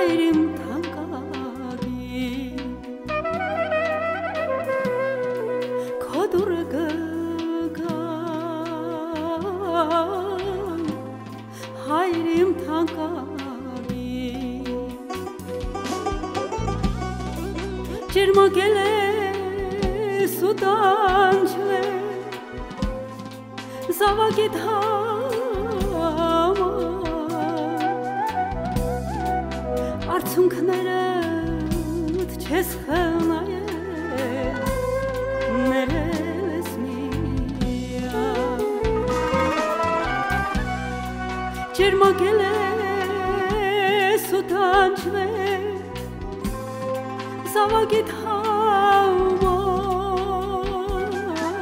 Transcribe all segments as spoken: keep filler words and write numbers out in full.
հայրիմ թանկագի քո դուրը գգան հայրիմ թանկագի ջերմագել ես ու տանջվել զավակիդ համար արցունքներդ չես խնայել ներել ես միայն ջերմագել ես ու տանջվել զավակիդ համար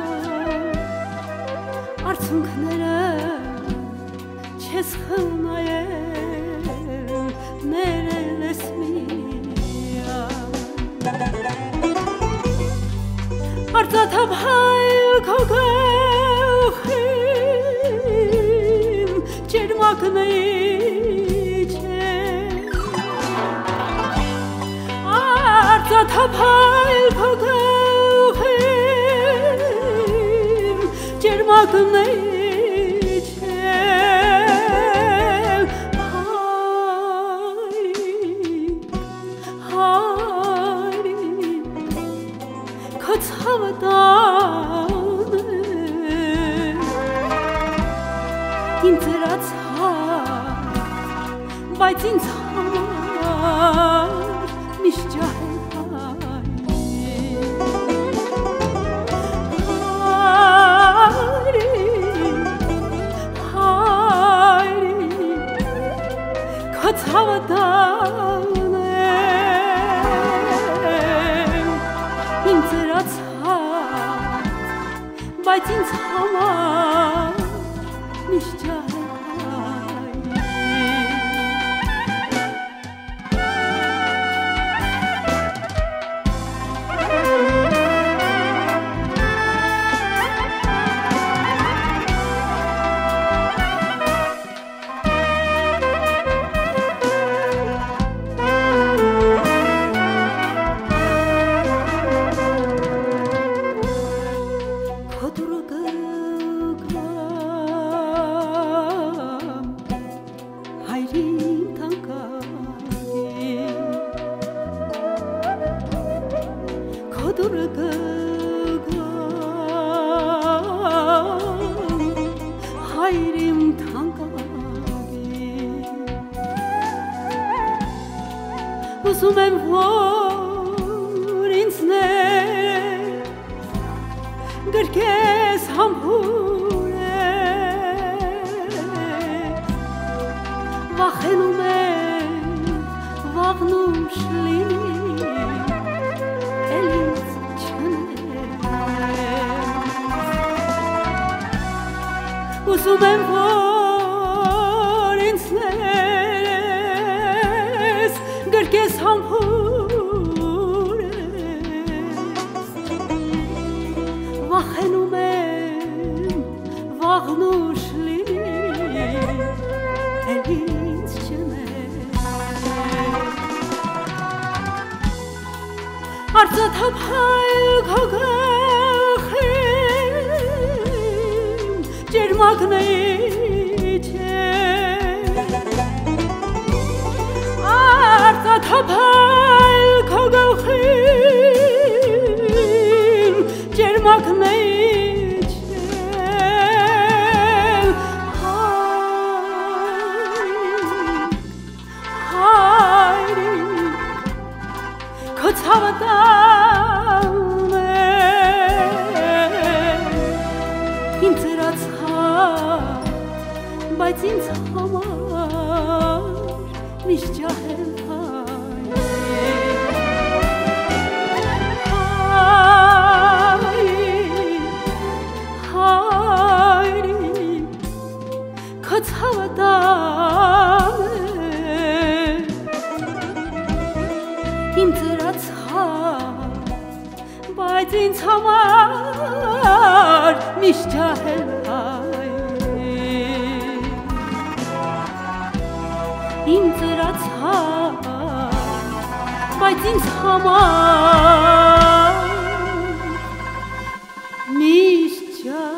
արցունքները չես խնայել ներել ես միայն արծաթափ հայլ քո գլխին ջերմակնի չէ արծաթափ հայլ քո գլխին ջերմակնի բայց ինձ համար միշտ ջահել հայրի քո ցավը տանեմ ինձ երացած բայց ինձ համար միշտ ջահել հայրիմ թանկագի ուզում եմ որ ինձնես գրկես համբուրես վախենում եմ վաղնուշ լինի էլ ինձ ուզում եմ որ ինձնես գրկես համբուրես վախենում եմ վաղնուշ լինի էլ ինձ չնես արծաթափ հայլ քո գլխին ջերմակնի չէ արծաթափ հայլ քո գլխին ջերմակնի հայրի քո ցավը տանեմ ինձ երացած բայց ինձ համար միշտ ջահել հայրի քո ցավը տանեմ ինձ երացած բայց ինձ համար միշտ ջահել ինձ երացած բայց ինձ համար միշտ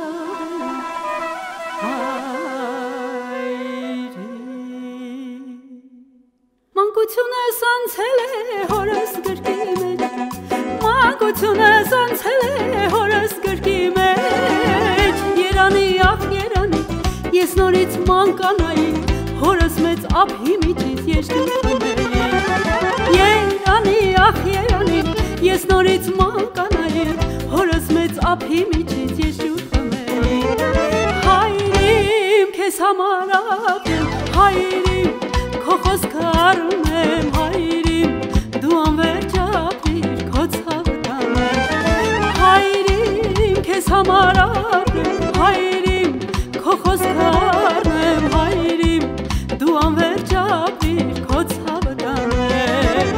Մանկությունս անցել է հորս գրկի մեջ Մանկությունս անցել է հորս գրկի մեջ Երանի ախ երանի ես նորից մանկանայի Հորս մեծ ափի միջից եշտին խմեի Երանի ախ երանի ես նորից մանկանայի Հորս մեծ ափի միջից եշտին խմեի Հայրիմ քեզ համար ապրեմ հայրիմ Քո խոսքը առում եմ հայրիմ Դու անվերջ ապրիր քո ցավը տանեմ Հայրիմ քեզ համար ապրեմ հայրիմ Քո խոսքը առնում եմ հայրիմ Դու անվերջ ապրիր քո ցավը տանեմ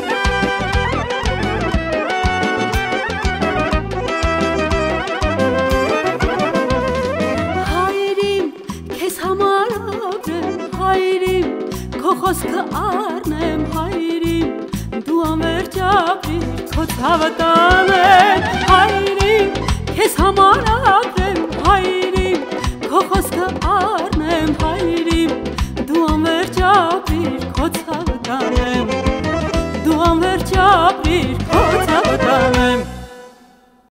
Հայրիմ քեզ համար ապրեմ հայրիմ Քո խոսքը առնեմ հայրիմ Դու անվերջ ապրիր քո ցավը տանեմ Հայրիմ քեզ համար ապրեմ հայրիմ Քո խոսքը առնեմ հայրիմ Դու անվերջ ապրիր քո ցավը տանեմ Դու անվերջ ապրիր քո